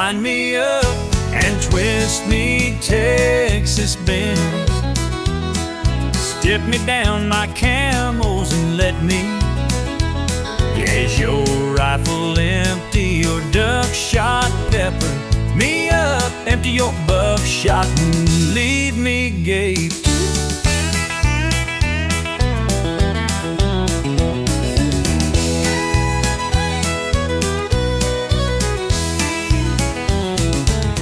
wind me up and twist me Texas bend. Strip me down my camels and let me. Is your rifle empty or duck shot? Pepper me up, empty your buckshot and leave me gape.